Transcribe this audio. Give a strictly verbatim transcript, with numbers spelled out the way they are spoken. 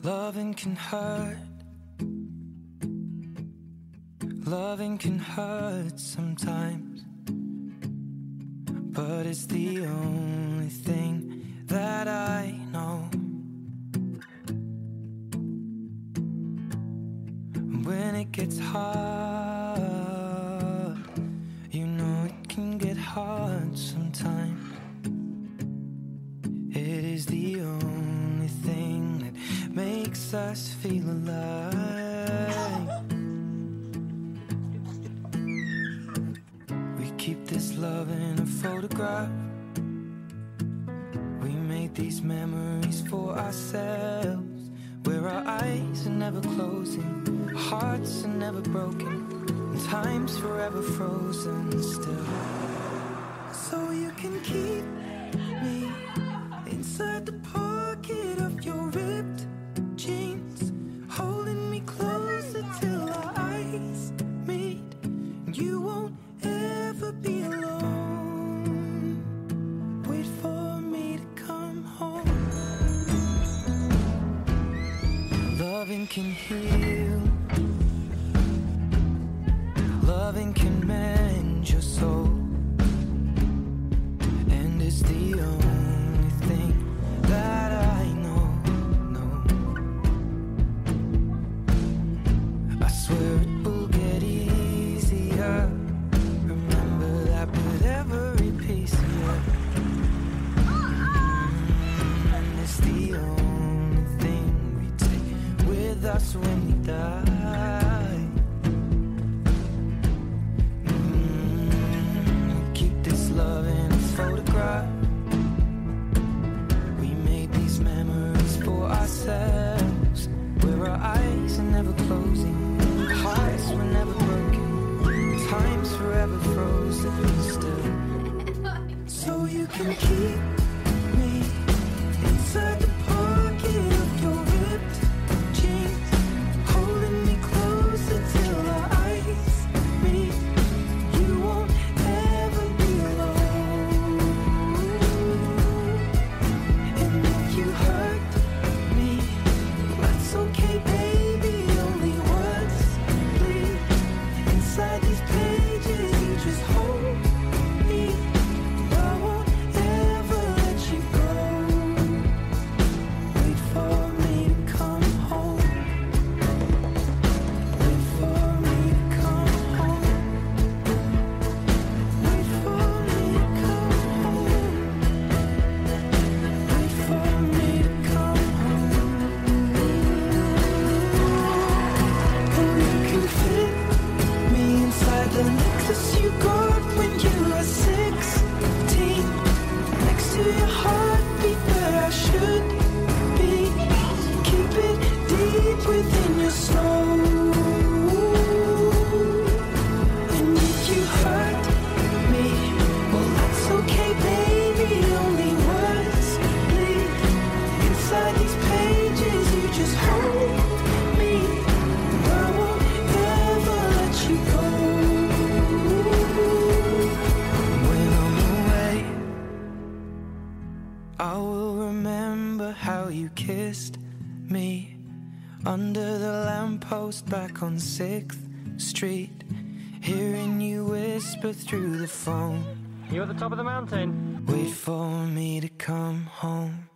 Loving can hurt. Loving can hurt sometimes, but it's the only thing that I know. When it gets hard, you know it can get hard sometimes. It is the only thing that makes us feel alive. We keep this love in a photograph. We made these memories for ourselves, where our eyes are never closing, hearts are never broken, and time's forever frozen still. So you can keep me inside the pocket of your ripped jeans, holding me closer till our eyes meet. You won't ever be alone. Wait for me to come home. Loving can heal. Loving can mend your soul, and it's the only thing that I know, no. I swear it will get easier. Remember that with every piece of you. And it's the only thing we take with us when we die. Love in a photograph. We made these memories for ourselves, where our eyes are never closing, hearts were never broken, time's forever frozen still. So you can keep me inside the pocket of your ripped jeans, holding me closer till our eyes meet. You won't ever be alone. And if you hurt me, that's okay, baby. Only words bleed inside these pages. You just hold me. I won't ever let you go. Wait for me to come home. Wait for me to come home. Wait for me to come home. Wait for me to come home. And you can fit me inside the necklace you got when you were sixteen, next to your heartbeat where I should be. Keep it deep within your soul. And if you hurt me, well, that's okay, baby. Only words bleed inside these pages. You just hold me. I won't ever let you go. When I'm away, I will remember how you kissed me under the lamppost back on sixth street, hearing you whisper through the phone. You at the top of the mountain? Wait for me to come home.